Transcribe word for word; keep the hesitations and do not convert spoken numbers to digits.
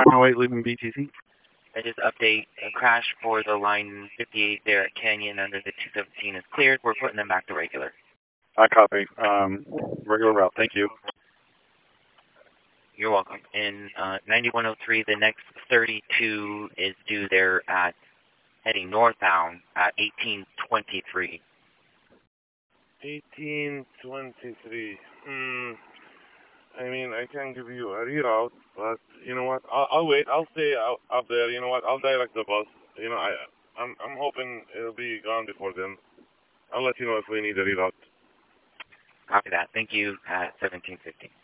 nine oh eight leaving B T C. I just update a crash for the line fifty-eight there at Canyon under the two seventeen is cleared. We're putting them back to regular. I copy. Um, regular route. Thank you. You're welcome. In uh, ninety-one oh three, the next thirty-two is due there at heading northbound at eighteen twenty-three. eighteen twenty-three. Hmm. I mean, I can give you a reroute, but you know what? I'll, I'll wait. I'll stay out, up there. You know what? I'll direct the bus. You know, I, I'm, I'm hoping it'll be gone before then. I'll let you know if we need a reroute. Copy that. Thank you at seventeen fifty.